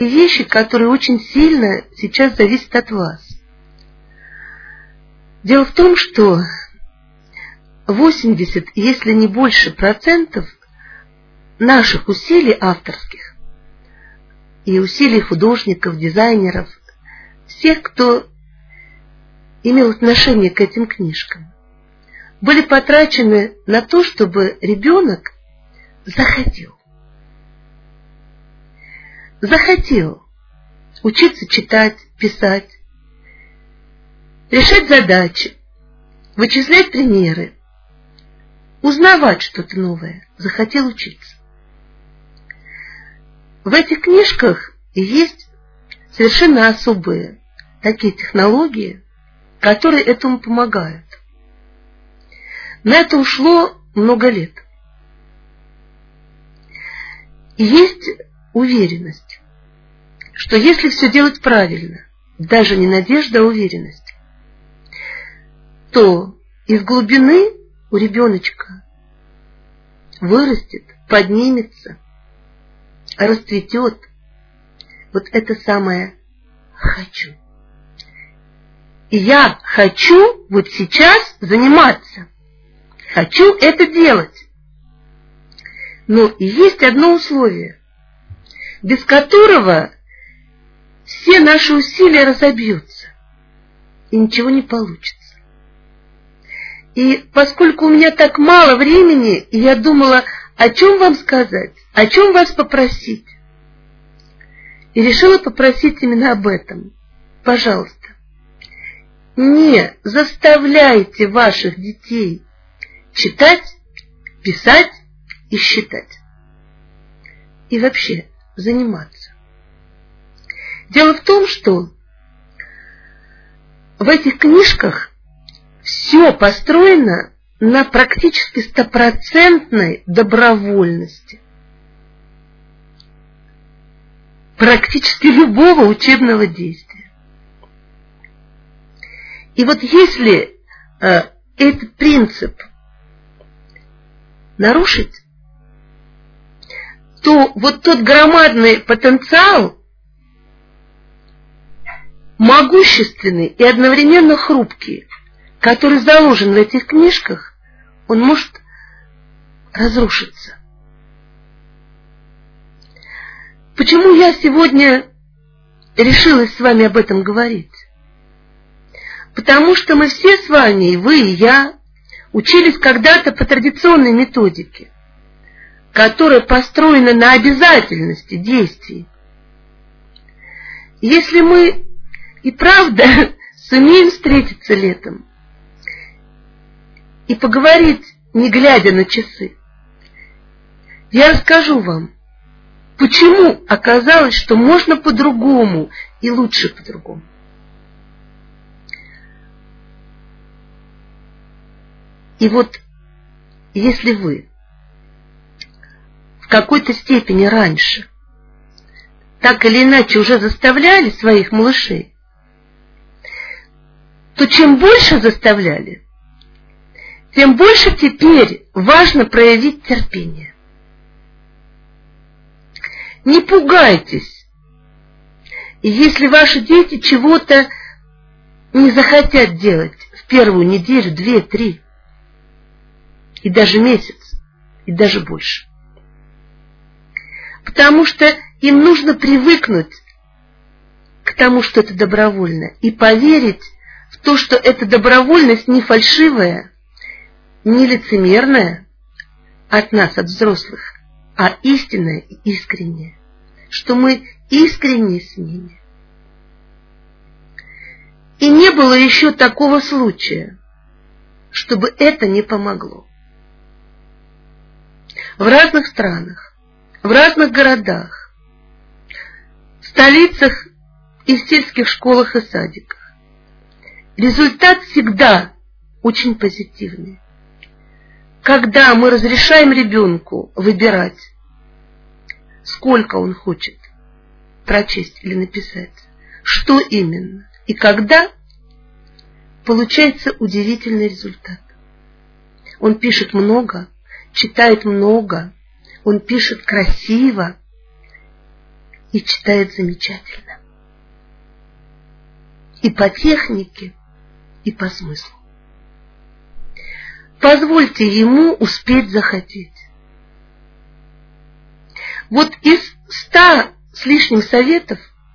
вещи, которые очень сильно сейчас зависят от вас. Дело в том, что 80, если не больше процентов наших усилий авторских и усилий художников, дизайнеров, всех, кто имел отношение к этим книжкам, были потрачены на то, чтобы ребенок захотел учиться читать, писать, решать задачи, вычислять примеры, узнавать что-то новое, захотел учиться. В этих книжках есть совершенно особые такие технологии, которые этому помогают. На это ушло много лет. И есть уверенность, что если все делать правильно, даже не надежда, а уверенность, то из глубины у ребеночка вырастет, поднимется, расцветет вот это самое «хочу». И я хочу вот сейчас заниматься, хочу это делать. Но и есть одно условие, без которого все наши усилия разобьются, и ничего не получится. И поскольку у меня так мало времени, и я думала, о чем вам сказать, о чем вас попросить, и решила попросить именно об этом. Пожалуйста, не заставляйте ваших детей читать, писать и считать. И вообще заниматься. Дело в том, что в этих книжках все построено на практически 100% добровольности. Практически любого учебного действия. И вот если этот принцип нарушить, то вот тот громадный потенциал, могущественный и одновременно хрупкий, который заложен в этих книжках, он может разрушиться. Почему я сегодня решилась с вами об этом говорить? Потому что мы все с вами, и вы, и я, учились когда-то по традиционной методике, которая построена на обязательности действий. Если мы и правда сумеем встретиться летом и поговорить, не глядя на часы, я расскажу вам, почему оказалось, что можно по-другому и лучше по-другому. И вот если вы в какой-то степени раньше так или иначе уже заставляли своих малышей, то чем больше заставляли, тем больше теперь важно проявить терпение. Не пугайтесь, если ваши дети чего-то не захотят делать в первую неделю, 2-3, и даже месяц, и даже больше. Потому что им нужно привыкнуть к тому, что это добровольно, и поверить в то, что эта добровольность не фальшивая, не лицемерная от нас, от взрослых, а истинная и искренняя, что мы искренне с ними. И не было еще такого случая, чтобы это не помогло. В разных странах, в разных городах, в столицах и в сельских школах и садиках результат всегда очень позитивный. Когда мы разрешаем ребенку выбирать, сколько он хочет прочесть или написать, что именно и когда, получается удивительный результат. Он пишет много, читает много, он пишет красиво, и читает замечательно. И по технике, и по смыслу. Позвольте ему успеть захотеть. Вот из 100 с лишним советов,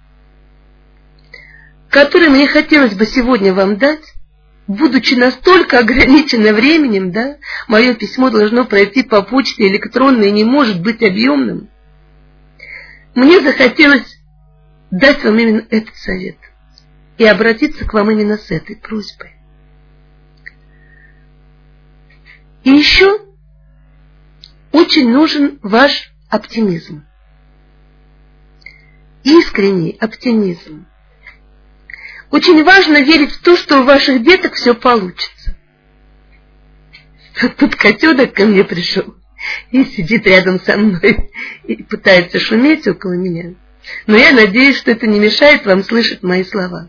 которые мне хотелось бы сегодня вам дать, будучи настолько ограничено временем, да, мое письмо должно пройти по почте электронной и не может быть объемным, мне захотелось дать вам именно этот совет и обратиться к вам именно с этой просьбой. И еще очень нужен ваш оптимизм. Искренний оптимизм. Очень важно верить в то, что у ваших деток все получится. Тут котенок ко мне пришел и сидит рядом со мной и пытается шуметь около меня. Но я надеюсь, что это не мешает вам слышать мои слова.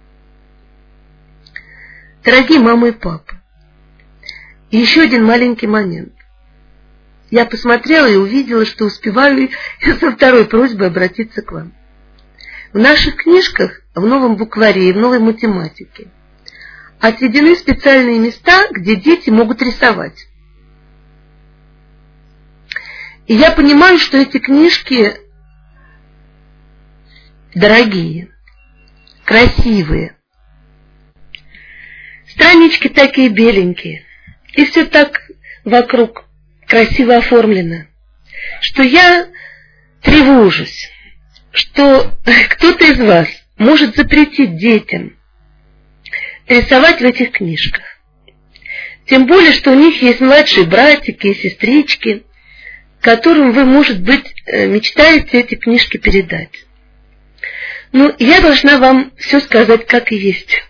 Дорогие мама и папа, еще один маленький момент. Я посмотрела и увидела, что успеваю со второй просьбой обратиться к вам. В наших книжках, в новом букваре и в новой математике отведены специальные места, где дети могут рисовать. И я понимаю, что эти книжки дорогие, красивые. Странички такие беленькие. И все так вокруг красиво оформлено, что я тревожусь, что кто-то из вас может запретить детям рисовать в этих книжках. Тем более, что у них есть младшие братики и сестрички, которым вы, может быть, мечтаете эти книжки передать. Но я должна вам все сказать, как и есть.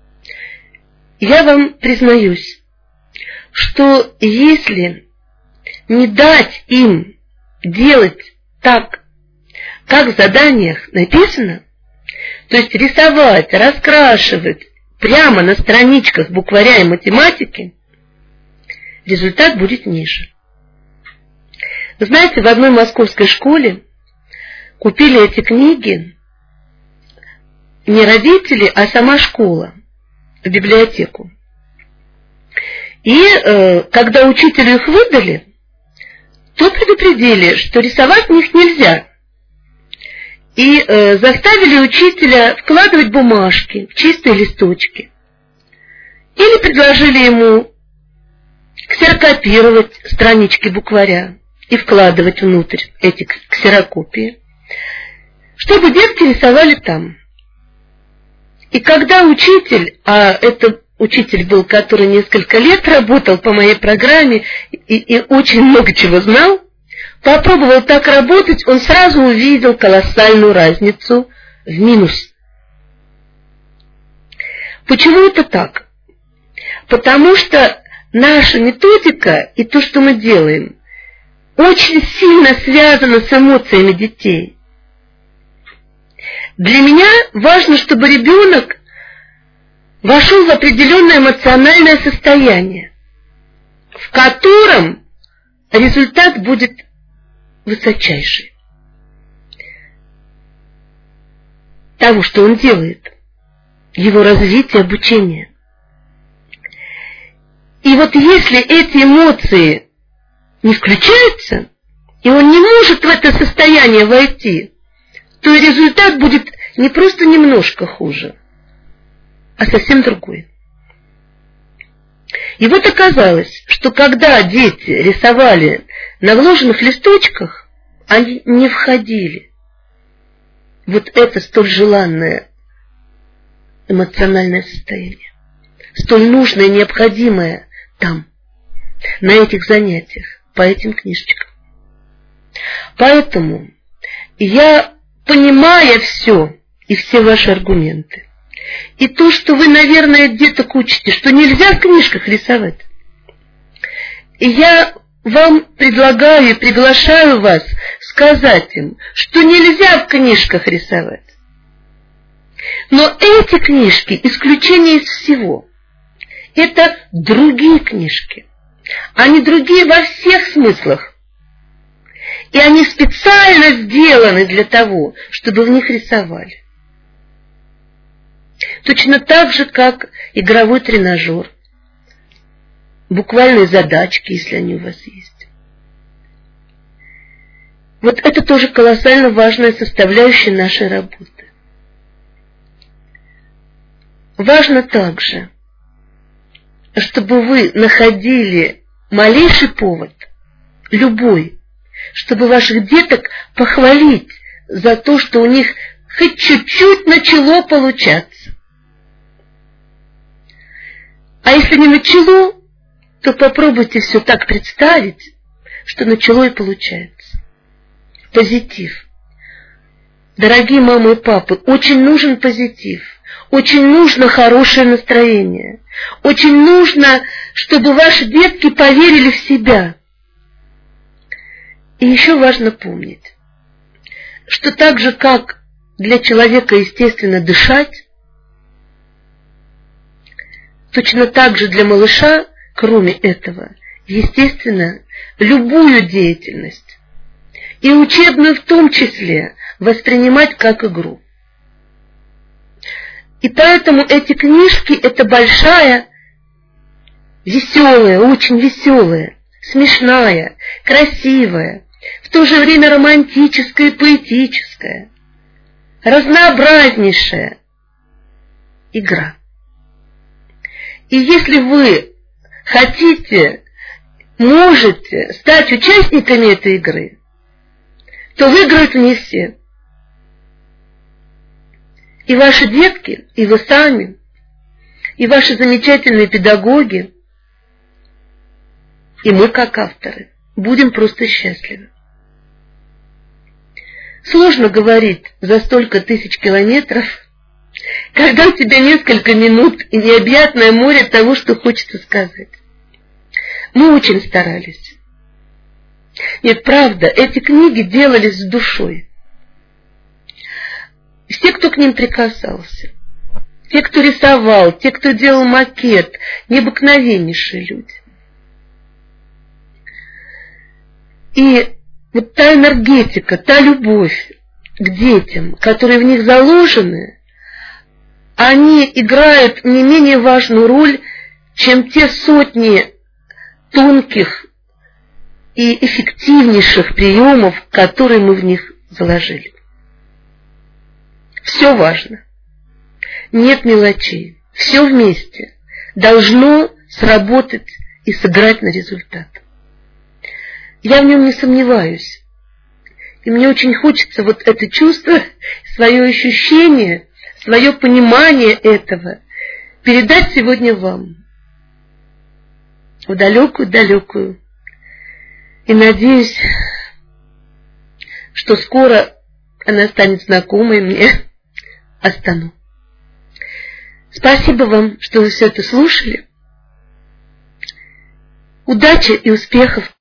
Я вам признаюсь, что если не дать им делать так, как в заданиях написано, то есть рисовать, раскрашивать прямо на страничках букваря и математики, результат будет ниже. Вы знаете, в одной московской школе купили эти книги не родители, а сама школа в библиотеку. И когда учителю их выдали, то предупредили, что рисовать в них нельзя. И заставили учителя вкладывать бумажки в чистые листочки. Или предложили ему ксерокопировать странички букваря и вкладывать внутрь эти ксерокопии, чтобы детки рисовали там. И когда учитель, а это учитель был, который несколько лет работал по моей программе и очень много чего знал, попробовал так работать, он сразу увидел колоссальную разницу в минус. Почему это так? Потому что наша методика и то, что мы делаем, очень сильно связано с эмоциями детей. Для меня важно, чтобы ребенок вошел в определенное эмоциональное состояние, в котором результат будет высочайший того, что он делает, его развитие, обучение. И вот если эти эмоции не включаются, и он не может в это состояние войти, то результат будет не просто немножко хуже, а совсем другой. И вот оказалось, что когда дети рисовали на вложенных листочках, они не входили в вот это столь желанное эмоциональное состояние, столь нужное и необходимое там, на этих занятиях, по этим книжечкам. Поэтому я, понимая все и все ваши аргументы, и то, что вы, наверное, деток учите, что нельзя в книжках рисовать, и я вам предлагаю и приглашаю вас сказать им, что нельзя в книжках рисовать. Но эти книжки исключение из всего. Это другие книжки. Они другие во всех смыслах. И они специально сделаны для того, чтобы в них рисовали. Точно так же, как игровой тренажер, буквальные задачки, если они у вас есть. Вот это тоже колоссально важная составляющая нашей работы. Важно также, чтобы вы находили малейший повод, любой, чтобы ваших деток похвалить за то, что у них хоть чуть-чуть начало получаться. А если не начало, то попробуйте все так представить, что начало и получается. Позитив. Дорогие мамы и папы, очень нужен позитив, очень нужно хорошее настроение, очень нужно, чтобы ваши детки поверили в себя. И еще важно помнить, что так же, как для человека естественно дышать, точно так же для малыша, кроме этого, естественно, любую деятельность, и учебную в том числе, воспринимать как игру. И поэтому эти книжки – это большая, веселая, очень веселая, смешная, красивая, в то же время романтическая и поэтическая, разнообразнейшая игра. И если вы хотите, можете стать участниками этой игры, то выиграют не все. И ваши детки, и вы сами, и ваши замечательные педагоги, и мы, как авторы, будем просто счастливы. Сложно говорить за столько тысяч километров, когда у тебя несколько минут и необъятное море того, что хочется сказать. Мы очень старались. Нет, правда, эти книги делались с душой. Все, кто к ним прикасался, те, кто рисовал, те, кто делал макет, необыкновеннейшие люди. И вот та энергетика, та любовь к детям, которые в них заложены, они играют не менее важную роль, чем те сотни тонких и эффективнейших приемов, которые мы в них заложили. Все важно. Нет мелочей. Все вместе должно сработать и сыграть на результат. Я в нем не сомневаюсь. И мне очень хочется вот это чувство, свое ощущение, свое понимание этого передать сегодня вам. В далекую-далекую. И надеюсь, что скоро она станет знакомой мне, Астану. Спасибо вам, что вы все это слушали. Удачи и успехов!